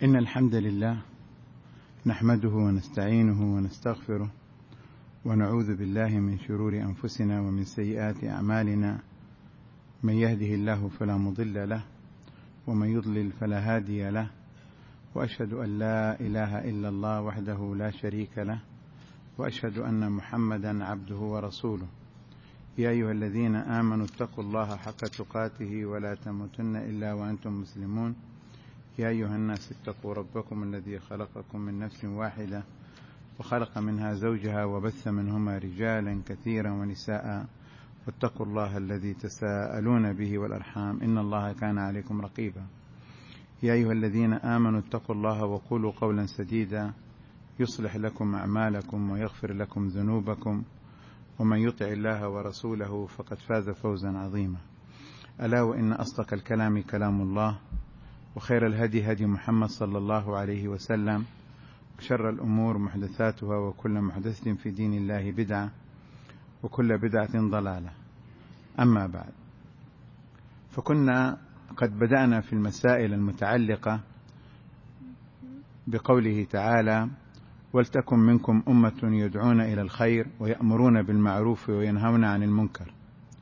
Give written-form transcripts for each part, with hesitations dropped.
إن الحمد لله نحمده ونستعينه ونستغفره ونعوذ بالله من شرور أنفسنا ومن سيئات أعمالنا، من يهده الله فلا مضل له ومن يضلل فلا هادي له، وأشهد أن لا إله إلا الله وحده لا شريك له، وأشهد أن محمدا عبده ورسوله. يا أيها الذين آمنوا اتقوا الله حق تقاته ولا تموتن إلا وأنتم مسلمون. يا أيها الناس اتقوا ربكم الذي خلقكم من نفس واحدة وخلق منها زوجها وبث منهما رجالا كثيرا ونساء، واتقوا الله الذي تساءلون به والأرحام إن الله كان عليكم رقيبا. يا أيها الذين آمنوا اتقوا الله وقولوا قولا سديدا يصلح لكم أعمالكم ويغفر لكم ذنوبكم، ومن يطع الله ورسوله فقد فاز فوزا عظيما. ألا وإن أصدق الكلام كلام الله، وخير الهدي هدي محمد صلى الله عليه وسلم، وشر الأمور محدثاتها، وكل محدثة في دين الله بدعة، وكل بدعة ضلالة. أما بعد، فكنا قد بدأنا في المسائل المتعلقة بقوله تعالى: ولتكن منكم أمة يدعون إلى الخير ويأمرون بالمعروف وينهون عن المنكر.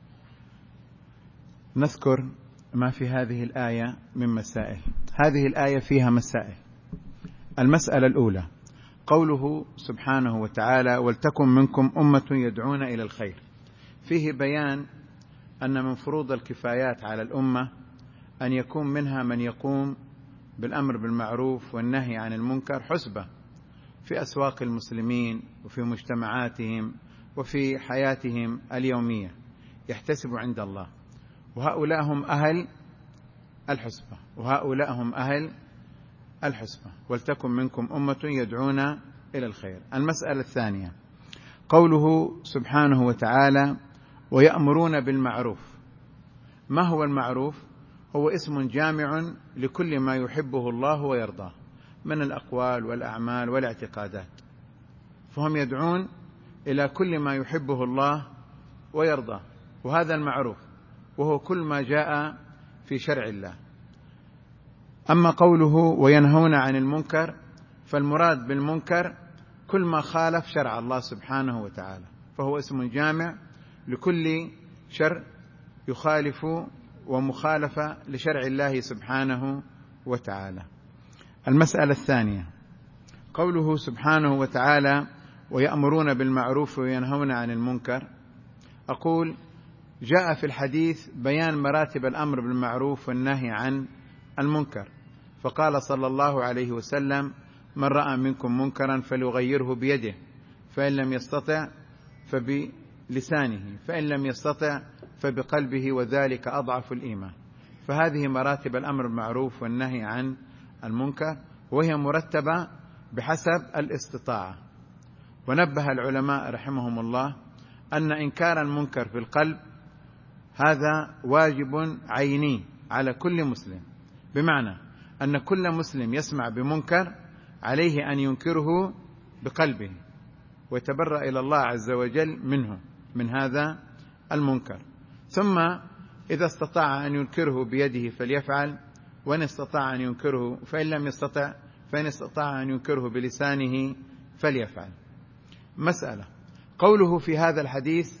نذكر ما في هذه الآية من مسائل. هذه الآية فيها مسائل. المسألة الأولى قوله سبحانه وتعالى: ولتكن منكم أمة يدعون إلى الخير. فيه بيان أن من فروض الكفايات على الأمة أن يكون منها من يقوم بالأمر بالمعروف والنهي عن المنكر حسبة في أسواق المسلمين وفي مجتمعاتهم وفي حياتهم اليومية، يحتسب عند الله، وهؤلاء هم أهل الحسبة، وهؤلاء هم أهل الحسبة. ولتكن منكم أمة يدعون إلى الخير. المسألة الثانية قوله سبحانه وتعالى: ويأمرون بالمعروف. ما هو المعروف؟ هو اسم جامع لكل ما يحبه الله ويرضاه من الأقوال والأعمال والاعتقادات، فهم يدعون إلى كل ما يحبه الله ويرضاه، وهذا المعروف، وهو كل ما جاء في شرع الله. أما قوله وينهون عن المنكر، فالمراد بالمنكر كل ما خالف شرع الله سبحانه وتعالى، فهو اسم جامع لكل شر يخالف ومخالفة لشرع الله سبحانه وتعالى. المسألة الثانية قوله سبحانه وتعالى: ويأمرون بالمعروف وينهون عن المنكر. أقول: جاء في الحديث بيان مراتب الأمر بالمعروف والنهي عن المنكر، فقال صلى الله عليه وسلم: من رأى منكم منكرا فليغيره بيده، فإن لم يستطع فبلسانه، فإن لم يستطع فبقلبه، وذلك أضعف الإيمان. فهذه مراتب الأمر بالمعروف والنهي عن المنكر، وهي مرتبة بحسب الاستطاعة. ونبه العلماء رحمهم الله أن إنكار المنكر في القلب هذا واجب عيني على كل مسلم، بمعنى أن كل مسلم يسمع بمنكر عليه أن ينكره بقلبه ويتبرأ إلى الله عز وجل منه، من هذا المنكر. ثم إذا استطاع أن ينكره بيده فليفعل، وإن استطاع أن ينكره، فإن لم يستطع فإن استطاع أن ينكره بلسانه فليفعل. مسألة قوله في هذا الحديث: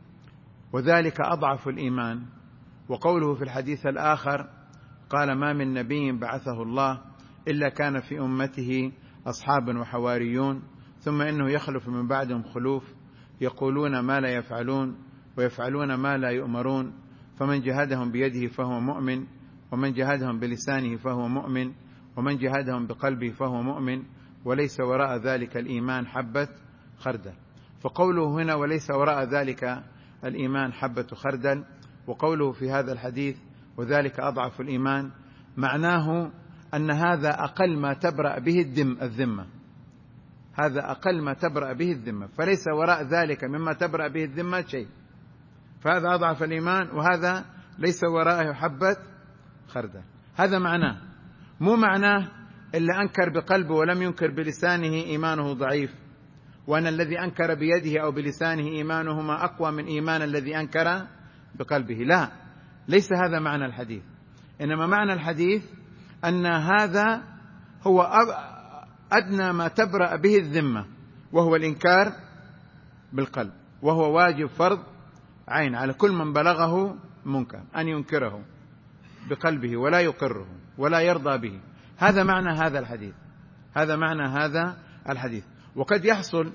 وذلك أضعف الإيمان، وقوله في الحديث الآخر قال: ما من نبي بعثه الله إلا كان في أمته أصحاب وحواريون، ثم إنه يخلف من بعدهم خلوف يقولون ما لا يفعلون ويفعلون ما لا يؤمرون، فمن جهدهم بيده فهو مؤمن، ومن جهدهم بلسانه فهو مؤمن، ومن جهدهم بقلبه فهو مؤمن، وليس وراء ذلك الإيمان حبة خردل. فقوله هنا وليس وراء ذلك الإيمان حبة خردل، وقوله في هذا الحديث وذلك أضعف الإيمان، معناه أن هذا أقل ما تبرأ به الذمة، هذا أقل ما تبرأ به الذمة، فليس وراء ذلك مما تبرأ به الذمة شيء، فهذا أضعف الإيمان، وهذا ليس وراءه حبة خردل. هذا معناه، مو معناه إلا أنكر بقلبه ولم ينكر بلسانه إيمانه ضعيف، وأن الذي أنكر بيده أو بلسانه إيمانهما أقوى من إيمان الذي أنكر بقلبه. لا، ليس هذا معنى الحديث، إنما معنى الحديث أن هذا هو أدنى ما تبرأ به الذمة، وهو الإنكار بالقلب، وهو واجب فرض عين على كل من بلغه منكر أن ينكره بقلبه ولا يقره ولا يرضى به. هذا معنى هذا الحديث، هذا معنى هذا الحديث. وقد يحصل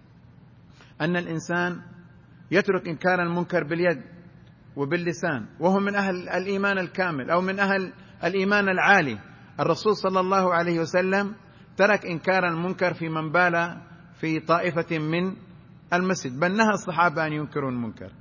أن الإنسان يترك إنكار المنكر باليد وباللسان وهو من أهل الإيمان الكامل أو من أهل الإيمان العالي. الرسول صلى الله عليه وسلم ترك إنكار المنكر في من بال في طائفة من المسجد، بل نهى الصحابة أن ينكروا المنكر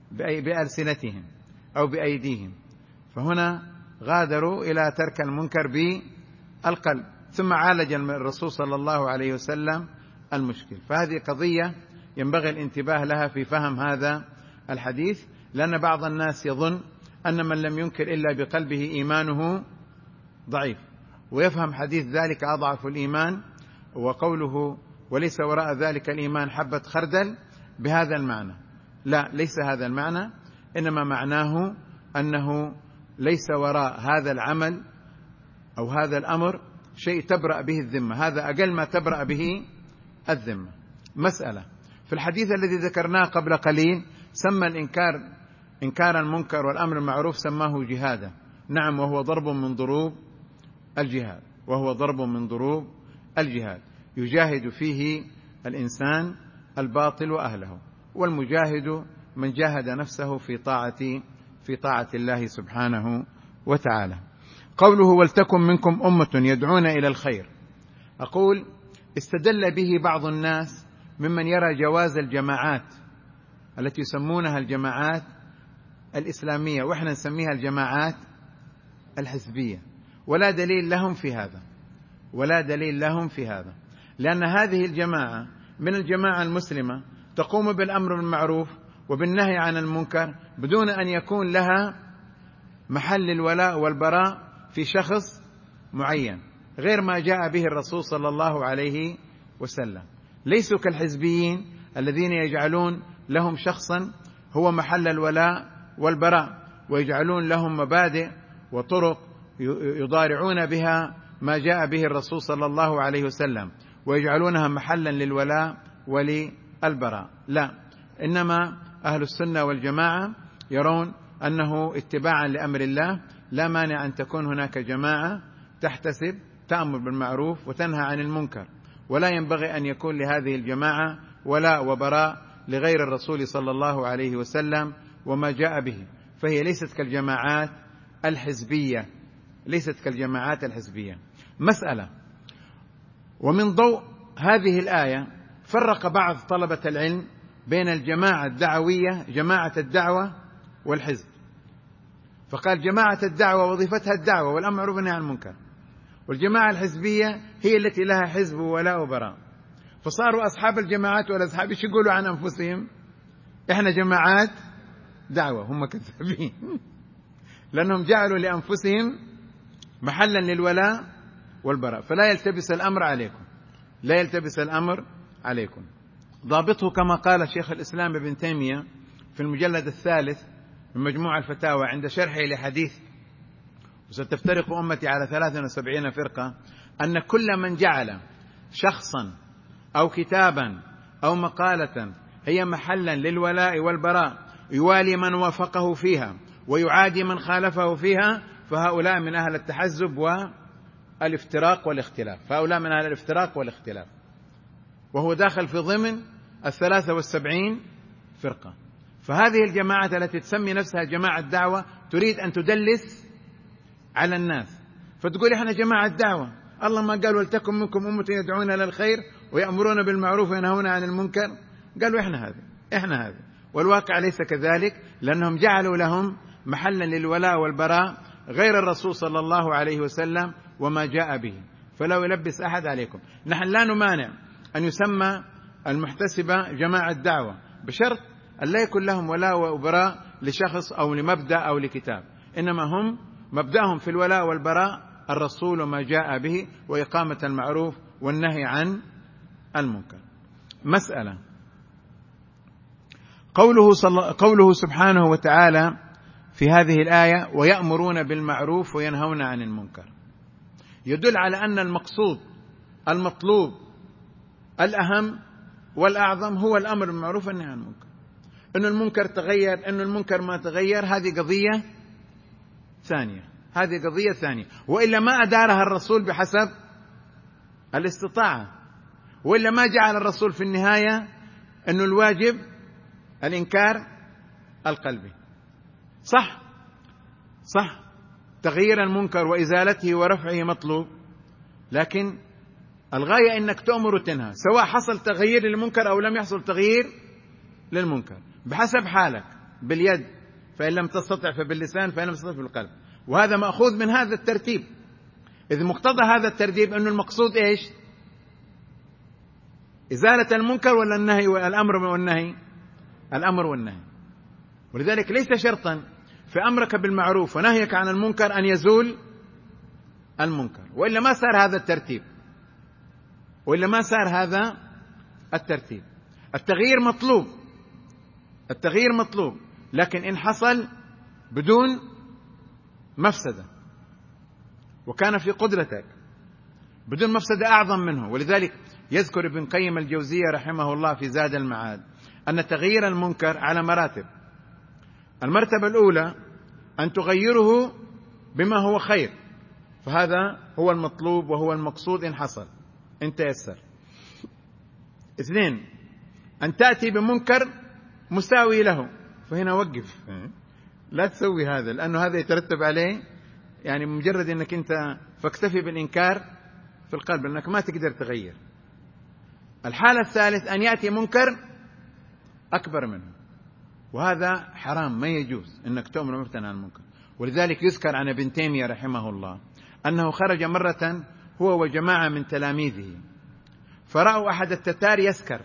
بألسنتهم أو بأيديهم، فهنا غادروا إلى ترك المنكر بالقلب، ثم عالج الرسول صلى الله عليه وسلم المشكل. فهذه قضية ينبغي الانتباه لها في فهم هذا الحديث، لأن بعض الناس يظن أن من لم ينكر إلا بقلبه إيمانه ضعيف، ويفهم حديث ذلك أضعف الإيمان وقوله وليس وراء ذلك الإيمان حبة خردل بهذا المعنى. لا، ليس هذا المعنى، إنما معناه أنه ليس وراء هذا العمل أو هذا الأمر شيء تبرأ به الذمة، هذا أقل ما تبرأ به الذمة. مسألة في الحديث الذي ذكرناه قبل قليل سمى إنكار المنكر والأمر المعروف سماه جهادا. نعم، وهو ضرب من ضروب الجهاد، وهو ضرب من ضروب الجهاد يجاهد فيه الإنسان الباطل وأهله، والمجاهد من جاهد نفسه في طاعة الله سبحانه وتعالى. قوله ولتكن منكم أمة يدعون إلى الخير، أقول استدل به بعض الناس ممن يرى جواز الجماعات التي يسمونها الجماعات الإسلامية وإحنا نسميها الجماعات الحزبية، ولا دليل لهم في هذا، ولا دليل لهم في هذا، لأن هذه الجماعة من الجماعة المسلمة تقوم بالأمر بالمعروف وبالنهي عن المنكر بدون أن يكون لها محل الولاء والبراء في شخص معين غير ما جاء به الرسول صلى الله عليه وسلم. ليسوا كالحزبيين الذين يجعلون لهم شخصا هو محل الولاء والبراء، ويجعلون لهم مبادئ وطرق يضارعون بها ما جاء به الرسول صلى الله عليه وسلم ويجعلونها محلا للولاء وللبراء. لا، إنما أهل السنة والجماعة يرون أنه اتباعا لأمر الله لا مانع أن تكون هناك جماعة تحتسب تأمر بالمعروف وتنهى عن المنكر، ولا ينبغي أن يكون لهذه الجماعة ولاء وبراء لغير الرسول صلى الله عليه وسلم وما جاء به، فهي ليست كالجماعات الحزبية، ليست كالجماعات الحزبية. مسألة، ومن ضوء هذه الآية فرق بعض طلبة العلم بين الجماعة الدعوية، جماعة الدعوة والحزب، فقال جماعة الدعوة وظيفتها الدعوة والأمر بالمعروف والنهي عن المنكر، والجماعة الحزبية هي التي لها حزب ولاء وبراء. فصاروا أصحاب الجماعات والأصحاب ايش يقولوا عن أنفسهم؟ إحنا جماعات دعوة. هم كذابين لأنهم جعلوا لأنفسهم محلا للولاء والبراء. فلا يلتبس الأمر عليكم، لا يلتبس الأمر عليكم. ضابطه كما قال شيخ الإسلام ابن تيمية في المجلد الثالث من مجموع الفتاوى عند شرحه لحديث وستفترق أمتي على 73 فرقة، أن كل من جعل شخصا أو كتابا أو مقالة هي محلا للولاء والبراء يوالي من وافقه فيها ويعادي من خالفه فيها، فهؤلاء من أهل التحزب والافتراق والاختلاف، فهؤلاء من أهل الافتراق والاختلاف، وهو داخل في ضمن 73 فرقة. فهذه الجماعة التي تسمي نفسها جماعة دعوة تريد أن تدلس على الناس، فتقول إحنا جماعة دعوة، الله ما قال ولتكن منكم أمة يدعون إلى الخير ويأمرون بالمعروف وينهون عن المنكر؟ قالوا إحنا هذا، والواقع ليس كذلك، لأنهم جعلوا لهم محلا للولاء والبراء غير الرسول صلى الله عليه وسلم وما جاء به. فلا يلبس أحد عليكم. نحن لا نمانع أن يسمى المحتسبة جماعة دعوة بشرط أن لا يكون لهم ولاء وبراء لشخص أو لمبدأ أو لكتاب، إنما هم مبدأهم في الولاء والبراء الرسول وما جاء به وإقامة المعروف والنهي عن المنكر. مسألة، قوله سبحانه وتعالى في هذه الآية ويأمرون بالمعروف وينهون عن المنكر، يدل على أن المقصود المطلوب الأهم والأعظم هو الأمر بالمعروف والنهي عن المنكر. إن المنكر تغير، إن المنكر ما تغير، هذه قضية ثانية، هذه قضية ثانية. وإلا ما أدارها الرسول بحسب الاستطاعة، وإلا ما جعل الرسول في النهاية أنه الواجب الإنكار القلبي. صح تغيير المنكر وإزالته ورفعه مطلوب، لكن الغاية أنك تؤمر وتنهى، سواء حصل تغيير للمنكر أو لم يحصل تغيير للمنكر، بحسب حالك، باليد فإن لم تستطع فباللسان فإن لم تستطع بالقلب. وهذا مأخوذ من هذا الترتيب. إذ مقتضى هذا الترتيب أن المقصود إيش؟ إزالة المنكر ولا النهي والأمر والنهي؟ الأمر والنهي. ولذلك ليس شرطا في أمرك بالمعروف ونهيك عن المنكر أن يزول المنكر، وإلا ما صار هذا الترتيب، وإلا ما صار هذا الترتيب. التغيير مطلوب، لكن إن حصل بدون مفسدة وكان في قدرتك، بدون مفسدة أعظم منه. ولذلك يذكر ابن قيم الجوزية رحمه الله في زاد المعاد أن تغيير المنكر على مراتب. المرتبة الأولى أن تغيره بما هو خير، فهذا هو المطلوب وهو المقصود إن حصل، إن تيسر. 2 أن تأتي بمنكر مساوي له، فهنا وقف، لا تسوي هذا، لأنه هذا يترتب عليه يعني مجرد أنك أنت فاكتفي بالإنكار في القلب، أنك ما تقدر تغير. الحالة الثالث أن يأتي منكر أكبر منه، وهذا حرام، ما يجوز أنك تؤمر وتنهى عن المنكر. ولذلك يذكر عن ابن تيمية رحمه الله أنه خرج مرة هو وجماعة من تلاميذه، فرأوا أحد التتار يسكر،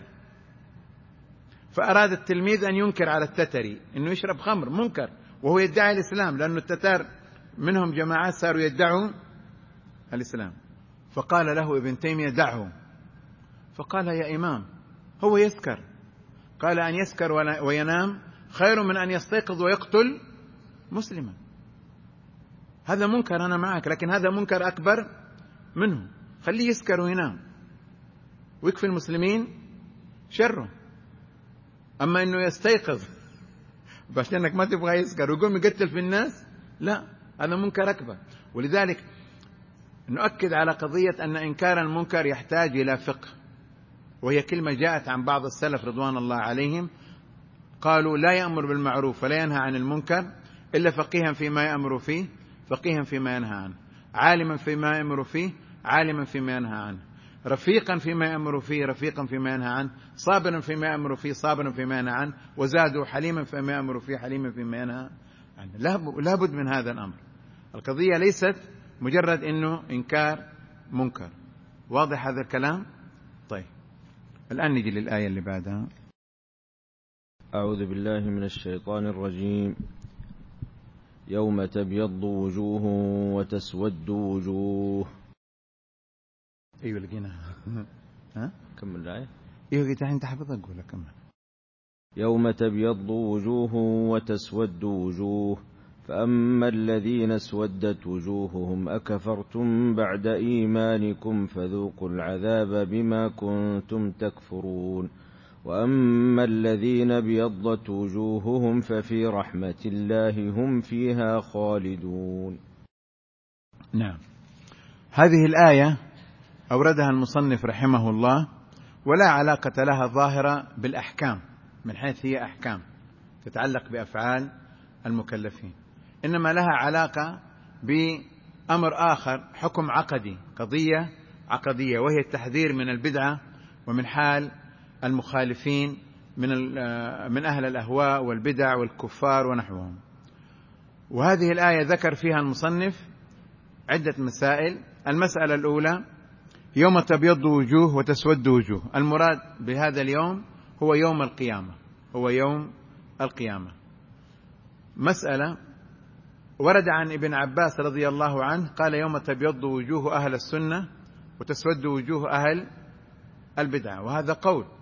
فأراد التلميذ أن ينكر على التتري أنه يشرب خمر، منكر، وهو يدعي الإسلام، لأن التتار منهم جماعات صاروا يدعوا الإسلام. فقال له ابن تيمية دعه. فقال يا إمام هو يسكر. قال أن يسكر وينام خير من أن يستيقظ ويقتل مسلما. هذا منكر، أنا معك، لكن هذا منكر أكبر منه، خليه يسكر وينام ويكفي المسلمين شره. أما أنه يستيقظ عشان أنك ما تبغى يسكر ويقوم يقتل في الناس، لا، هذا منكر أكبر. ولذلك نؤكد على قضية أن إنكار المنكر يحتاج إلى فقه، وهي كلمة جاءت عن بعض السلف رضوان الله عليهم، قالوا لا يأمر بالمعروف ولا ينهى عن المنكر إلا فقيها فيما يأمر فيه، فقيها فيما ينهى عنه، عالما فيما يأمر فيه، عالما فيما ينهى عنه، رفيقا فيما يأمر فيه، رفيقا فيما ينهى عنه، صابرا فيما يأمر فيه، صابرا فيما ينهى عنه، وزادوا حليما فيما يأمر فيه، حليما فيما ينهى عنه. لا بد من هذا الأمر. القضية ليست مجرد إنه إنكار منكر. واضح هذا الكلام؟ طيب الآن نجي للآية اللي بعدها. أعوذ بالله من الشيطان الرجيم. يوم تبيض وجوه وتسود وجوه. أيوة لقيناها. ها؟ كمل الآية. أيوة قلت أنت حفظها، أقول كمل. يوم تبيض وجوه وتسود وجوه، فأما الذين اسودت وجوههم أكفرتم بعد إيمانكم فذوقوا العذاب بما كنتم تكفرون، وأما الذين ابيضت وجوههم ففي رحمة الله هم فيها خالدون. نعم، هذه الآية أوردها المصنف رحمه الله، ولا علاقة لها ظاهرة بالأحكام من حيث هي أحكام تتعلق بأفعال المكلفين، إنما لها علاقة بأمر آخر، حكم عقدي، قضية عقدية، وهي التحذير من البدعة ومن حال المخالفين من أهل الأهواء والبدع والكفار ونحوهم. وهذه الآية ذكر فيها المصنف عدة مسائل. المسألة الأولى يوم تبيض وجوه وتسود وجوه، المراد بهذا اليوم هو يوم القيامة، هو يوم القيامة. مسألة ورد عن ابن عباس رضي الله عنه قال يوم تبيض وجوه أهل السنة وتسود وجوه أهل البدعة، وهذا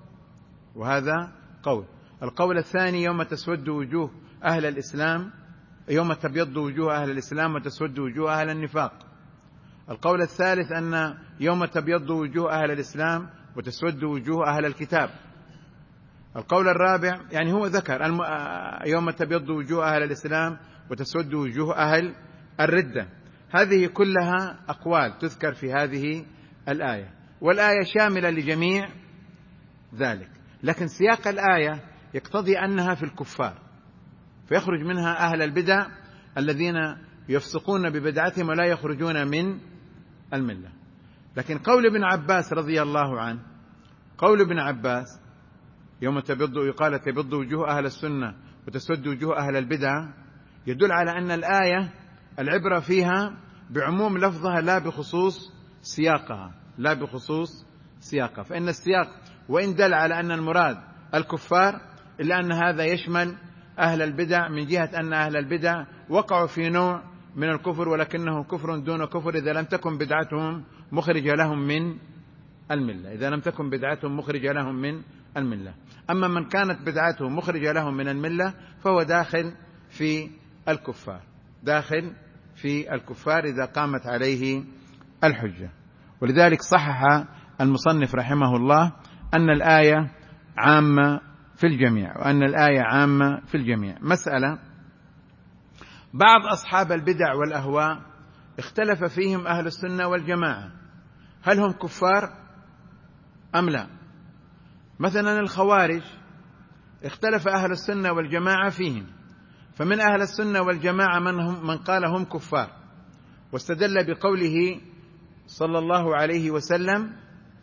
قول. القول الثاني يوم تسود وجوه أهل الإسلام، يوم تبيض وجوه أهل الإسلام وتسود وجوه أهل النفاق. القول الثالث أن يوم تبيض وجوه أهل الإسلام وتسود وجوه أهل الكتاب. القول الرابع يعني هو ذكر يوم تبيض وجوه أهل الإسلام وتسود وجوه أهل الردة. هذه كلها أقوال تذكر في هذه الآية، والآية شاملة لجميع ذلك، لكن سياق الآية يقتضي أنها في الكفار، فيخرج منها أهل البدع الذين يفسقون ببدعتهم ولا يخرجون من الملة. لكن قول ابن عباس رضي الله عنه، قول ابن عباس يوم يقال تبيض وجوه أهل السنة وتسود وجوه أهل البدع، يدل على أن الآية العبرة فيها بعموم لفظها لا بخصوص سياقها، لا بخصوص سياقها. فإن السياق وإن دل على أن المراد الكفار، إلا أن هذا يشمل أهل البدع، من جهة أن أهل البدع وقعوا في نوع من الكفر ولكنه كفر دون كفر إذا لم تكن بدعتهم مخرجة لهم من الملة، إذا لم تكن بدعتهم مخرجة لهم من الملة. أما من كانت بدعته مخرجة لهم من الملة فهو داخل في الكفار، داخل في الكفار إذا قامت عليه الحجة. ولذلك صحح المصنف رحمه الله أن الآية عامة في الجميع، وأن الآية عامة في الجميع. مسألة: بعض أصحاب البدع والأهواء اختلف فيهم أهل السنة والجماعة، هل هم كفار أم لا؟ مثلا الخوارج اختلف أهل السنة والجماعة فيهم، فمن أهل السنة والجماعة من قال هم كفار، واستدل بقوله صلى الله عليه وسلم: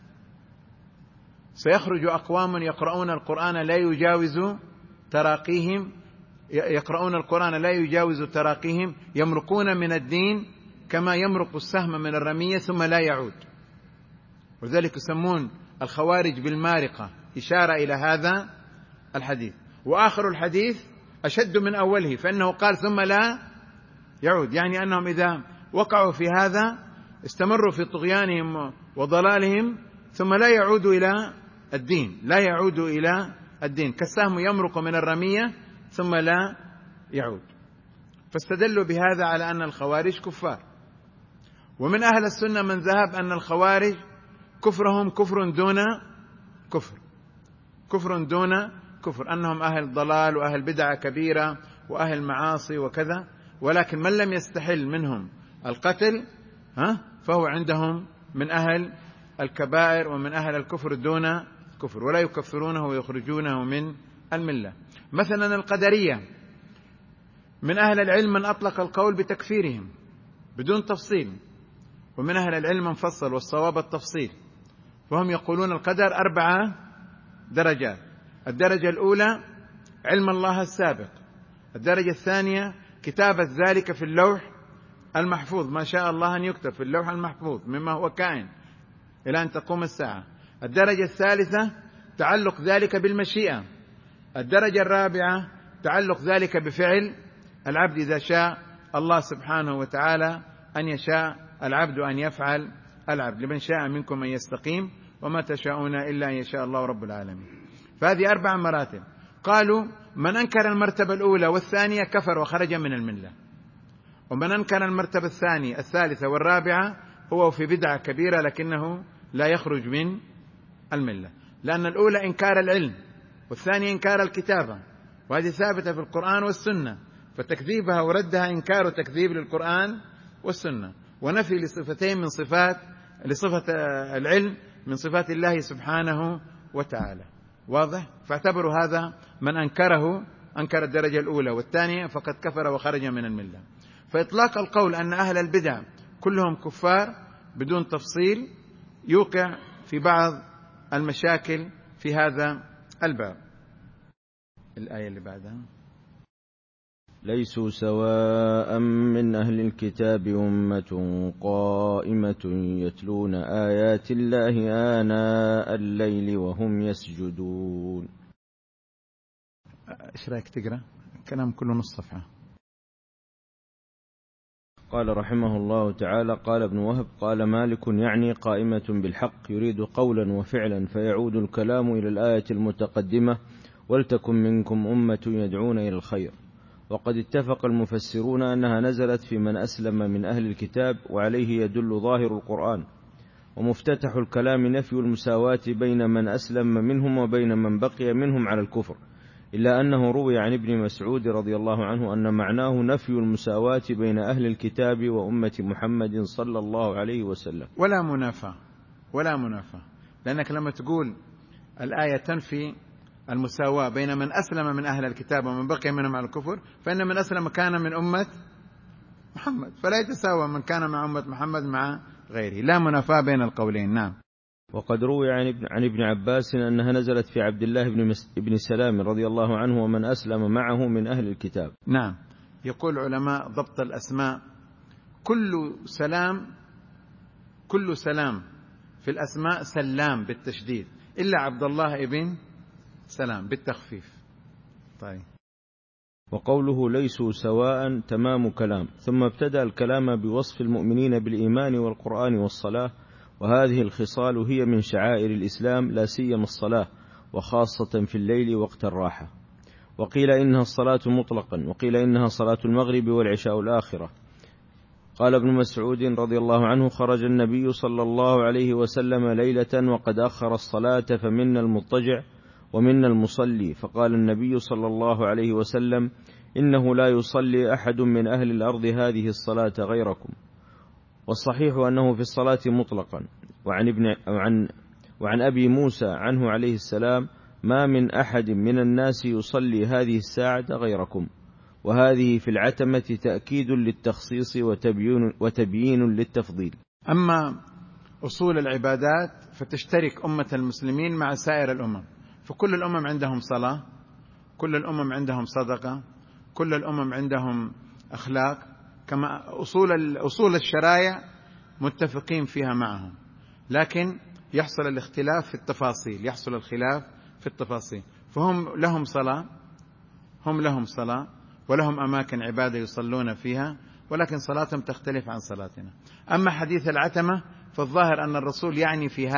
سيخرج أقوام يقرؤون القرآن لا يجاوز تراقيهم يمرقون من الدين كما يمرق السهم من الرمية ثم لا يعود. وذلك يسمون الخوارج بالمارقة، إشارة إلى هذا الحديث. وآخر الحديث أشد من أوله، فإنه قال ثم لا يعود، يعني أنهم إذا وقعوا في هذا استمروا في طغيانهم وضلالهم ثم لا يعودوا إلى الدين، لا يعودوا إلى الدين، كالسهم يمرق من الرمية ثم لا يعود. فاستدلوا بهذا على أن الخوارج كفار. ومن أهل السنة من ذهب أن الخوارج كفرهم كفر دون كفر، كفر دون كفر، أنهم أهل ضلال وأهل بدعة كبيرة وأهل معاصي وكذا، ولكن من لم يستحل منهم القتل فهو عندهم من أهل الكبائر ومن أهل الكفر دون كفر، ولا يكفرونه ويخرجونه من الملة. مثلا القدرية من أهل العلم من أطلق القول بتكفيرهم بدون تفصيل، ومن أهل العلم من فصل، والصواب التفصيل. وهم يقولون القدر 4 درجات: الدرجة الأولى علم الله السابق، الدرجة الثانية كتابة ذلك في اللوح المحفوظ، ما شاء الله أن يكتب في اللوح المحفوظ مما هو كائن إلى أن تقوم الساعة، الدرجة الثالثة تعلق ذلك بالمشيئة، الدرجة الرابعة تعلق ذلك بفعل العبد إذا شاء الله سبحانه وتعالى أن يشاء العبد أن يفعل العبد، لمن شاء منكم أن يستقيم وما تشاءون إلا أن يشاء الله رب العالمين. فهذه 4 مراتب. قالوا من أنكر المرتبة الأولى والثانية كفر وخرج من الملة، ومن أنكر المرتبة الثانية الثالثة والرابعة هو في بدعة كبيرة لكنه لا يخرج من الملة، لأن الأولى إنكار العلم والثانية إنكار الكتابة، وهذه ثابتة في القرآن والسنة، فتكذيبها وردها إنكار تكذيب للقرآن والسنة، ونفي لصفتين من صفات لصفة العلم من صفات الله سبحانه وتعالى. واضح؟ فاعتبروا هذا من أنكره أنكر الدرجة الأولى والثانية فقد كفر وخرج من الملة. فإطلاق القول أن أهل البدع كلهم كفار بدون تفصيل يوقع في بعض المشاكل في هذا الباب. الآية اللي بعدها: ليسوا سواء من أهل الكتاب أمة قائمة يتلون آيات الله آناء الليل وهم يسجدون. إيش رأيك تقرأ؟ الكلام كله نص صفحة. قال رحمه الله تعالى: قال ابن وهب: قال مالك يعني قائمة بالحق، يريد قولا وفعلا، فيعود الكلام إلى الآية المتقدمة: ولتكن منكم أمة يدعون إلى الخير. وقد اتفق المفسرون أنها نزلت في من أسلم من أهل الكتاب، وعليه يدل ظاهر القرآن. ومفتتح الكلام نفي المساواة بين من أسلم منهم وبين من بقي منهم على الكفر، إلا أنه روي عن ابن مسعود رضي الله عنه أن معناه نفي المساواة بين أهل الكتاب وأمة محمد صلى الله عليه وسلم. ولا منافاة، لأنك لما تقول الآية تنفي المساواة بين من أسلم من أهل الكتاب ومن بقي منهم على الكفر، فإن من أسلم كان من أمة محمد، فلا يتساوى من كان مع أمة محمد مع غيره، لا منافاة بين القولين. نعم. وقد روي عن ابن عباس أنها نزلت في عبد الله بن سلام رضي الله عنه ومن أسلم معه من أهل الكتاب. نعم. يقول علماء ضبط الأسماء كل سلام في الأسماء سلام بالتشديد، إلا عبد الله ابن سلام بالتخفيف. طيب. وقوله ليسوا سواء تمام كلام، ثم ابتدأ الكلام بوصف المؤمنين بالإيمان والقرآن والصلاة، وهذه الخصال هي من شعائر الإسلام، لا سيما الصلاة، وخاصة في الليل وقت الراحة. وقيل إنها الصلاة مطلقا، وقيل إنها صلاة المغرب والعشاء الآخرة. قال ابن مسعود رضي الله عنه: خرج النبي صلى الله عليه وسلم ليلة وقد أخر الصلاة، فمنا المضطجع ومنا المصلي، فقال النبي صلى الله عليه وسلم: إنه لا يصلي أحد من أهل الأرض هذه الصلاة غيركم. والصحيح أنه في الصلاة مطلقا. وعن أبي موسى عنه عليه السلام: ما من أحد من الناس يصلي هذه الساعة غيركم. وهذه في العتمة تأكيد للتخصيص وتبيين للتفضيل. أما أصول العبادات فتشترك أمة المسلمين مع سائر الأمم، فكل الأمم عندهم صلاة، كل الأمم عندهم صدقة، كل الأمم عندهم أخلاق، كما أصول الشرائع متفقين فيها معهم، لكن يحصل الاختلاف في التفاصيل. فهم لهم صلاة ولهم أماكن عبادة يصلون فيها، ولكن صلاتهم تختلف عن صلاتنا. أما حديث العتمة فالظاهر أن الرسول يعني في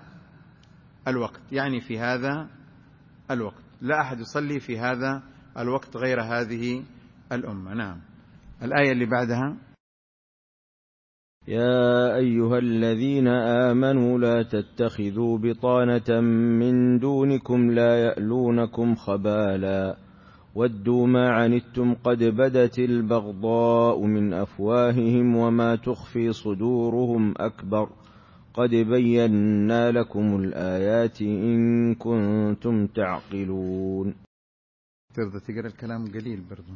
هذا الوقت، لا أحد يصلي في هذا الوقت غير هذه الأمة. نعم. الآية اللي بعدها: يا أيها الذين آمنوا لا تتخذوا بطانة من دونكم لا يألونكم خبالا ودوا ما عنتم قد بدت البغضاء من أفواههم وما تخفي صدورهم أكبر قد بينا لكم الآيات إن كنتم تعقلون. ترضى تقرأ الكلام قليل برضو.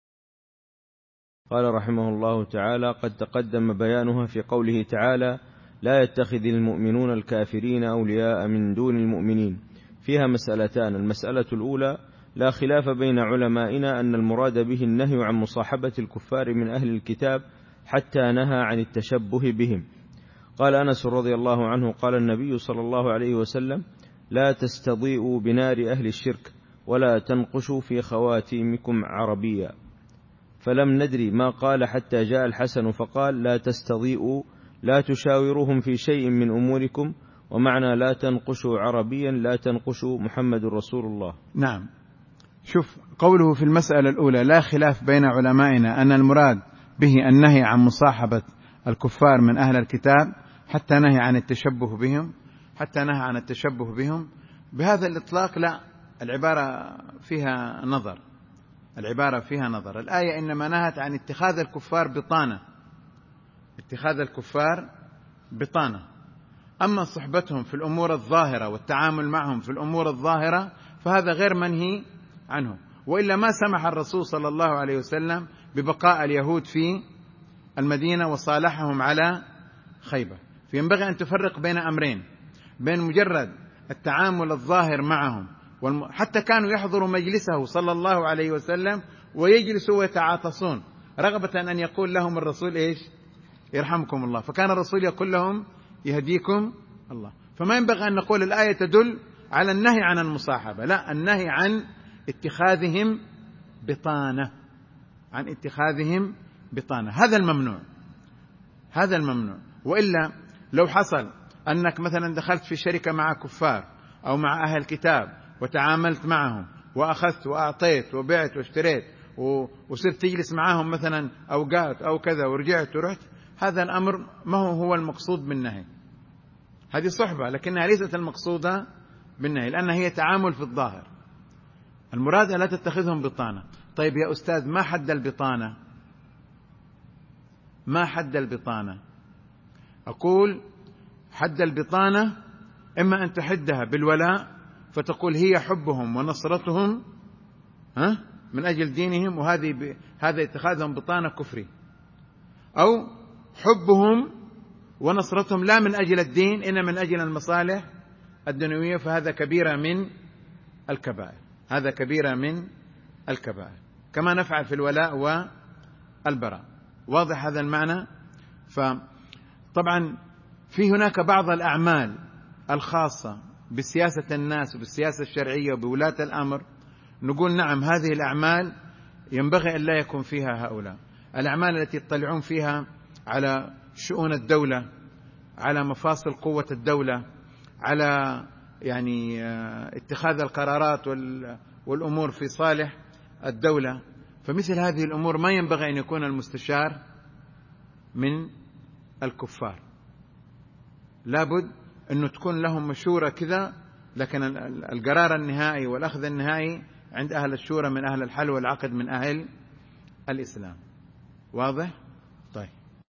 قال رحمه الله تعالى: قد تقدم بيانها في قوله تعالى: لا يتخذ المؤمنون الكافرين أولياء من دون المؤمنين. فيها مسألتان: المسألة الأولى: لا خلاف بين علمائنا أن المراد به النهي عن مصاحبة الكفار من أهل الكتاب حتى نهى عن التشبه بهم. قال أنس رضي الله عنه: قال النبي صلى الله عليه وسلم: لا تستضيئوا بنار أهل الشرك ولا تنقشوا في خواتيمكم عربيا. فلم ندري ما قال حتى جاء الحسن فقال: لا تستضيئوا لا تشاوروهم في شيء من أموركم، ومعنى لا تنقشوا عربيا لا تنقشوا محمد رسول الله. نعم. شوف قوله في المسألة الأولى: لا خلاف بين علمائنا أن المراد به النهي عن مصاحبة الكفار من أهل الكتاب حتى نهي عن التشبه بهم. بهذا الإطلاق لا، العبارة فيها نظر. الآية إنما نهت عن اتخاذ الكفار بطانة. أما صحبتهم في الأمور الظاهرة والتعامل معهم في الأمور الظاهرة فهذا غير منهي عنه، وإلا ما سمح الرسول صلى الله عليه وسلم ببقاء اليهود في المدينة وصالحهم على خيبر. فينبغي أن تفرق بين أمرين: بين مجرد التعامل الظاهر معهم، حتى كانوا يحضروا مجلسه صلى الله عليه وسلم ويجلسوا ويتعاطسون رغبة أن يقول لهم الرسول إيش؟ يرحمكم الله. فكان الرسول يقول لهم يهديكم الله. فما ينبغي أن نقول الآية تدل على النهي عن المصاحبة، لا، النهي عن اتخاذهم بطانة. هذا الممنوع. وإلا لو حصل أنك مثلا دخلت في شركة مع كفار أو مع أهل كتاب وتعاملت معهم وأخذت وأعطيت وبعت واشتريت وصرت تجلس معاهم مثلا أوقات أو كذا ورجعت ورحت، هذا الأمر ما هو المقصود بالنهي. هذه صحبة لكنها ليست المقصودة بالنهي، لأنها هي تعامل في الظاهر. المراد لا تتخذهم بطانة. طيب يا أستاذ، ما حد البطانة؟ ما حد البطانة؟ أقول حد البطانة إما أن تحدها بالولاء فتقول هي حبهم ونصرتهم من أجل دينهم، هذا اتخاذهم بطانة كفري، أو حبهم ونصرتهم لا من أجل الدين إنما من أجل المصالح الدنيوية، فهذا كبيرة من الكبائر. هذا كبيرة من الكبائر، كما نفعل في الولاء والبراء. واضح هذا المعنى؟ فطبعا في هناك بعض الأعمال الخاصة بسياسة الناس وبالسياسة الشرعية وبولاة الأمر، نقول نعم هذه الأعمال ينبغي أن لا يكون فيها هؤلاء. الأعمال التي يطلعون فيها على شؤون الدولة، على مفاصل قوة الدولة، على اتخاذ القرارات والأمور في صالح الدولة، فمثل هذه الأمور ما ينبغي أن يكون المستشار من الكفار. لابد أنه تكون لهم مشورة كذا، لكن القرار النهائي والأخذ النهائي عند أهل الشورى من أهل الحل والعقد من أهل الإسلام. واضح؟ طيب.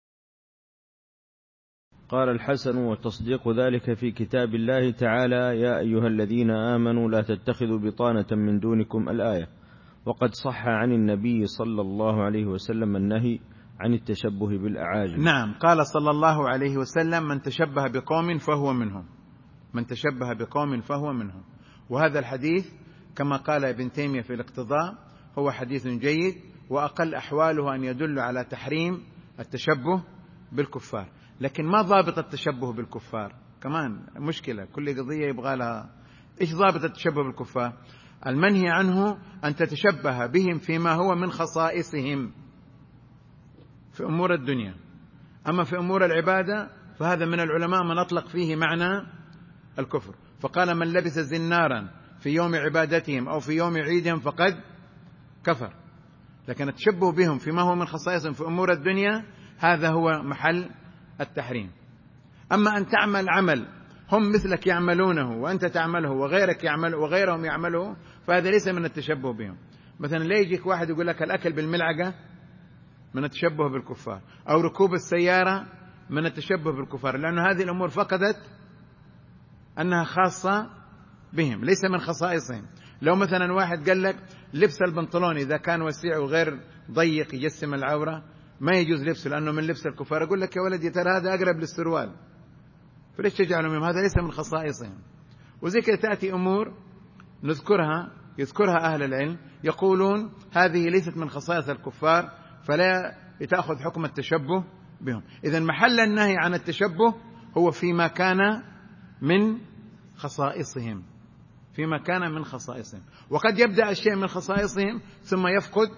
قال الحسن: وتصديق ذلك في كتاب الله تعالى: يا أيها الذين آمنوا لا تتخذوا بطانة من دونكم، الآية. وقد صح عن النبي صلى الله عليه وسلم النهي عن التشبه بالأعاجم. نعم، قال صلى الله عليه وسلم: من تشبه بقوم فهو منهم. من تشبه بقوم فهو منهم. وهذا الحديث كما قال ابن تيمية في الاقتضاء هو حديث جيد، وأقل أحواله أن يدل على تحريم التشبه بالكفار. لكن ما ضابط التشبه بالكفار؟ كمان مشكلة، كل قضية يبغى لها إيش ضابط التشبه بالكفار. المنهي عنه أن تتشبه بهم فيما هو من خصائصهم في أمور الدنيا. أما في أمور العبادة فهذا من العلماء من أطلق فيه معنى الكفر، فقال: من لبس زنارا في يوم عبادتهم أو في يوم عيدهم فقد كفر. لكن التشبه بهم فيما هو من خصائصهم في أمور الدنيا هذا هو محل التحريم. أما أن تعمل عمل هم مثلك يعملونه وأنت تعمله وغيرك يعمل وغيرهم يعمله، فهذا ليس من التشبه بهم. مثلا لا يجيك واحد يقول لك الأكل بالملعقة من التشبه بالكفار، أو ركوب السيارة من التشبه بالكفار، لأن هذه الأمور فقدت أنها خاصة بهم ليس من خصائصهم. لو مثلا واحد قال لك لبس البنطلون إذا كان وسيع وغير ضيق يجسم العورة ما يجوز لبسه لأنه من لبس الكفار، أقول لك يا ولدي ترى هذا أقرب للسروال، فليش تجعلوا منهم؟ هذا ليس من خصائصهم. وزي كده تأتي أمور يذكرها أهل العلم يقولون هذه ليست من خصائص الكفار فلا تأخذ حكم التشبه بهم. إذن محل النهي عن التشبه هو فيما كان من خصائصهم، فيما كان من خصائصهم. وقد يبدأ الشيء من خصائصهم ثم يفقد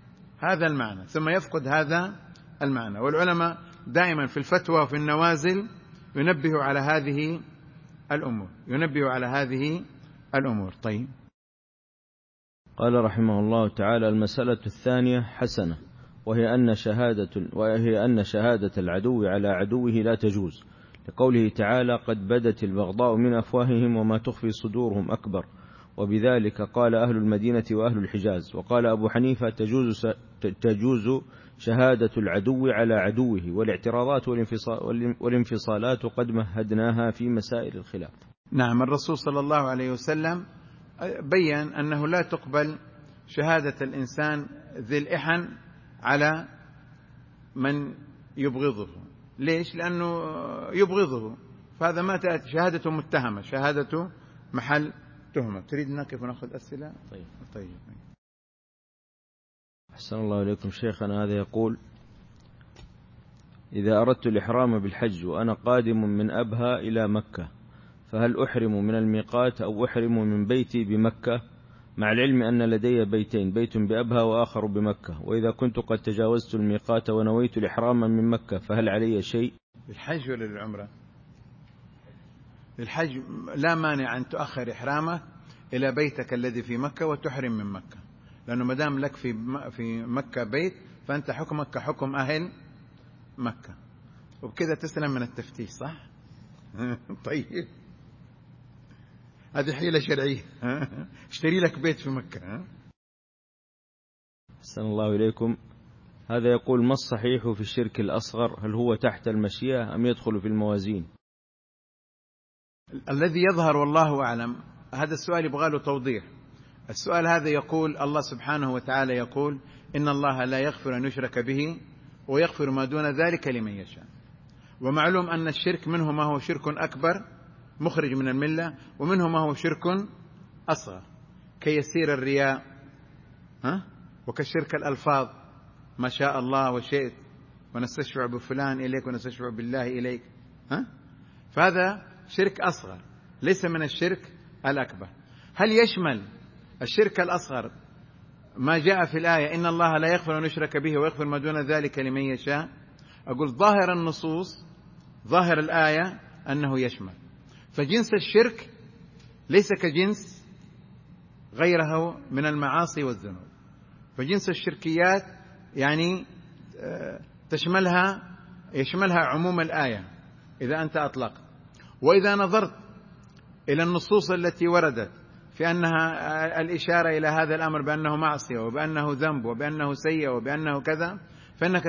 هذا المعنى. والعلماء دائما في الفتوى وفي النوازل ينبه على هذه الأمور. طيب. قال رحمه الله تعالى: المسألة الثانية حسنة، وهي أن شهادة العدو على عدوه لا تجوز، لقوله تعالى: قد بدت البغضاء من أفواههم وما تخفي صدورهم أكبر. وبذلك قال أهل المدينة وأهل الحجاز. وقال أبو حنيفة: تجوز شهادة العدو على عدوه، والاعتراضات والانفصالات قد مهدناها في مسائل الخلاف. نعم، الرسول صلى الله عليه وسلم بيّن أنه لا تقبل شهادة الإنسان ذي الإحن على من يبغضه. ليش؟ لأنه يبغضه، فهذا ما تأتي شهادته متهمة، شهادته محل تهمة. تريد كيف نأخذ أسئلة؟ طيب. أحسن الله إليكم شيخنا. هذا يقول: إذا أردت الإحرام بالحج وأنا قادم من أبها إلى مكة، فهل أحرم من الميقات أو أحرم من بيتي بمكة، مع العلم أن لدي بيتين، بيت بأبها وآخر بمكة، وإذا كنت قد تجاوزت الميقات ونويت الإحرام من مكة فهل علي شيء؟ للحج ولا للعمرة؟ للحج لا مانع أن تؤخر إحرامك إلى بيتك الذي في مكة وتحرم من مكة، لأنه مدام لك في مكة بيت فأنت حكمك كحكم أهل مكة، وبكذا تسلم من التفتيش، صح؟ طيب هذه حيلة شرعية. اشتري لك بيت في مكة. أحسن الله إليكم. هذا يقول: ما الصحيح في الشرك الأصغر؟ هل هو تحت المشيئة أم يدخل في الموازين؟ الذي يظهر والله أعلم، هذا السؤال يبغى له توضيح. السؤال هذا يقول الله سبحانه وتعالى يقول: إن الله لا يغفر أن يشرك به ويغفر ما دون ذلك لمن يشاء. ومعلوم أن الشرك منه ما هو شرك أكبر مخرج من الملة، ومنه ما هو شرك أصغر كيسير الرياء وكشرك الألفاظ، ما شاء الله وشئت، ونستشفع بفلان إليك ونستشفع بالله إليك. فهذا شرك أصغر ليس من الشرك الأكبر. هل يشمل الشرك الأصغر ما جاء في الآية إن الله لا يغفر أن يشرك به ويغفر ما دون ذلك لمن يشاء؟ أقول ظاهر النصوص، ظاهر الآية أنه يشمل. فجنس الشرك ليس كجنس غيره من المعاصي والذنوب، فجنس الشركيات يعني يشملها عموم الآية إذا أنت أطلقت. وإذا نظرت إلى النصوص التي وردت في أنها الإشارة إلى هذا الأمر بأنه معصية وبأنه ذنب وبأنه سيء وبأنه كذا، فإنك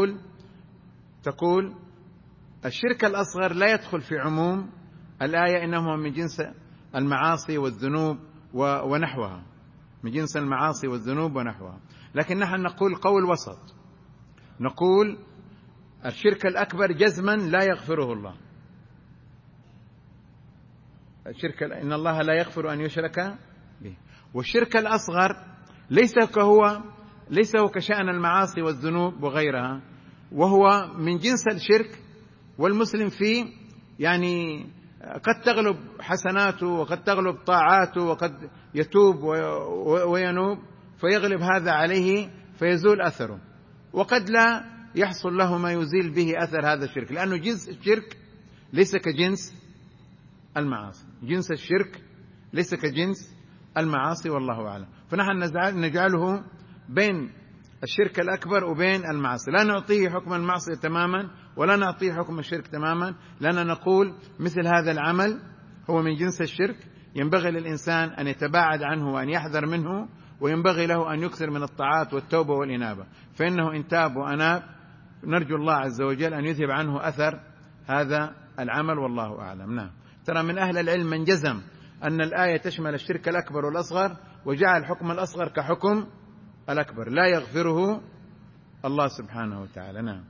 تقول الشرك الأصغر لا يدخل في عموم الآية، إنه من جنس المعاصي والذنوب ونحوها، من جنس المعاصي والذنوب ونحوها. لكن نحن نقول قول وسط، نقول الشرك الأكبر جزما لا يغفره الله. الشرك إن الله لا يغفر أن يشرك به. والشرك الأصغر ليس هو كشأن المعاصي والذنوب وغيرها، وهو من جنس الشرك، والمسلم فيه يعني قد تغلب حسناته وقد تغلب طاعاته وقد يتوب وينوب فيغلب هذا عليه فيزول أثره، وقد لا يحصل له ما يزيل به أثر هذا الشرك، لأنه جنس الشرك ليس كجنس المعاصي، جنس الشرك ليس كجنس المعاصي والله أعلم. فنحن نجعله بين الشرك الأكبر وبين المعاصي، لا نعطيه حكم المعصية تماما ولا نعطيه حكم الشرك تماما، لأننا نقول مثل هذا العمل هو من جنس الشرك، ينبغي للإنسان أن يتباعد عنه وأن يحذر منه، وينبغي له أن يكثر من الطاعات والتوبة والإنابة، فإنه إن تاب وأناب نرجو الله عز وجل أن يذهب عنه أثر هذا العمل والله أعلم. نعم. ترى من أهل العلم من جزم أن الآية تشمل الشرك الأكبر والأصغر، وجعل حكم الأصغر كحكم الأكبر لا يغفره الله سبحانه وتعالى. نعم.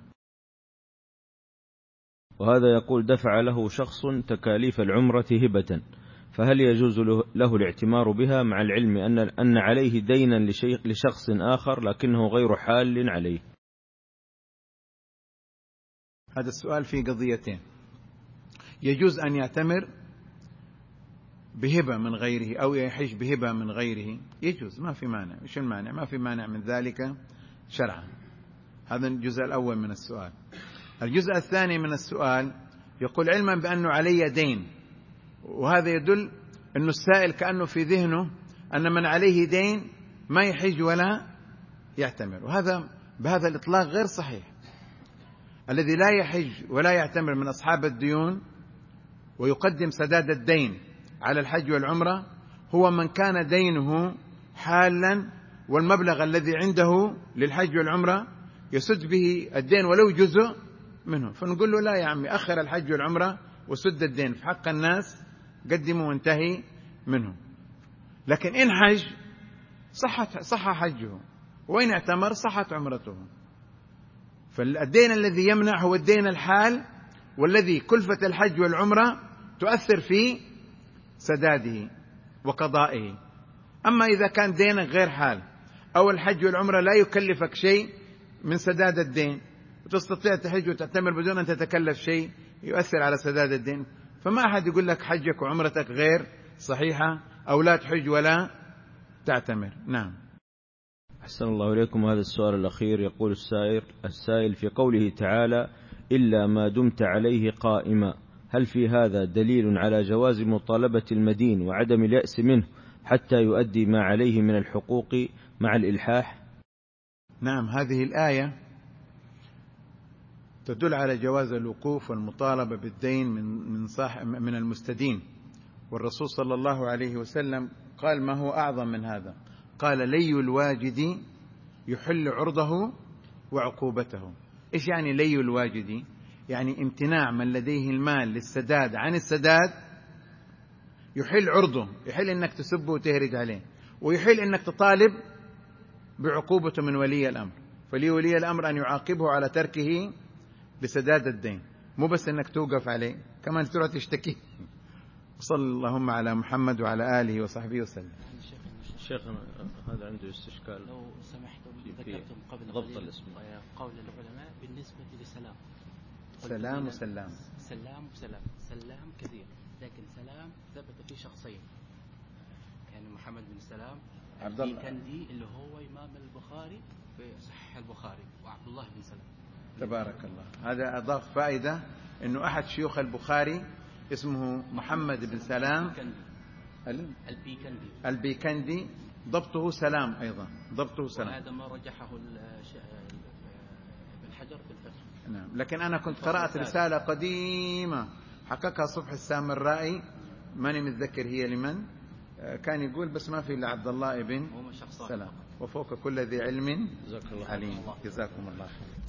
وهذا يقول: دفع له شخص تكاليف العمرة هبة، فهل يجوز له الاعتمار بها مع العلم أن عليه دينا لشخص آخر لكنه غير حال عليه؟ هذا السؤال فيه قضيتين. يجوز أن يعتمر بهبة من غيره أو يحج بهبة من غيره، يجوز، ما في مانع. إيش المانع؟ ما في مانع من ذلك شرعا. هذا الجزء الأول من السؤال. الجزء الثاني من السؤال يقول: علما بأنه علي دين، وهذا يدل أن السائل كأنه في ذهنه أن من عليه دين ما يحج ولا يعتمر، وهذا بهذا الإطلاق غير صحيح. الذي لا يحج ولا يعتمر من أصحاب الديون ويقدم سداد الدين على الحج والعمرة هو من كان دينه حالا، والمبلغ الذي عنده للحج والعمرة يسد به الدين ولو جزء منه، فنقول له: لا يا عمي، أخر الحج والعمرة وسد الدين في حق الناس، قدموا وانتهي منه. لكن إن حج صح حجه، وإن اعتمر صحت عمرته. فالدين الذي يمنع هو الدين الحال، والذي كلفة الحج والعمرة تؤثر في سداده وقضائه. أما إذا كان دينك غير حال أو الحج والعمرة لا يكلفك شيء من سداد الدين وتستطيع تحج وتعتمر بدون أن تتكلف شيء يؤثر على سداد الدين، فما أحد يقول لك حجك وعمرتك غير صحيحة أو لا تحج ولا تعتمر. نعم. أحسن الله إليكم. هذا السؤال الأخير يقول السائل: في قوله تعالى: إلا ما دمت عليه قائما، هل في هذا دليل على جواز مطالبة المدين وعدم اليأس منه حتى يؤدي ما عليه من الحقوق مع الإلحاح؟ نعم، هذه الآية تدل على جواز الوقوف والمطالبة بالدين من المستدين، والرسول صلى الله عليه وسلم قال ما هو أعظم من هذا، قال لي الواجد يحل عرضه وعقوبته. إيش يعني لي الواجد؟ يعني امتناع من لديه المال للسداد عن السداد يحل عرضه، يحل إنك تسبه وتهرج عليه، ويحل إنك تطالب بعقوبته من ولي الأمر. فلولي الأمر أن يعاقبه على تركه لسداد الدين، مو بس إنك توقف عليه، كمان تروح تشتكي. صلى اللهم على محمد وعلى آله وصحبه وسلم. شيخنا هذا عنده استشكال، لو سمحتم ذكرتم قبل ضبط الاسم قول العلماء بالنسبة لسلام. سلام وسلام. سلام وسلام. سلام كثير، لكن سلام ثبت في شخصين، كان محمد بن سلام عبد الله البيكندي اللي هو إمام البخاري في صحيح البخاري، وعبد الله بن سلام. تبارك الله. هذا أضاف فائدة إنه أحد شيوخ البخاري اسمه محمد بن سلام البيكندي، ضبطه سلام أيضا، ضبطه سلام. وهذا ما رجحه ابن حجر في الفتح. نعم، لكن أنا كنت قرأت رسالة قديمة حققها صبح السامرائي، ماني متذكر هي لمن، كان يقول بس ما في إلا عبد الله ابن سلام، وفوق كل ذي علم عليم. جزاكم الله خير.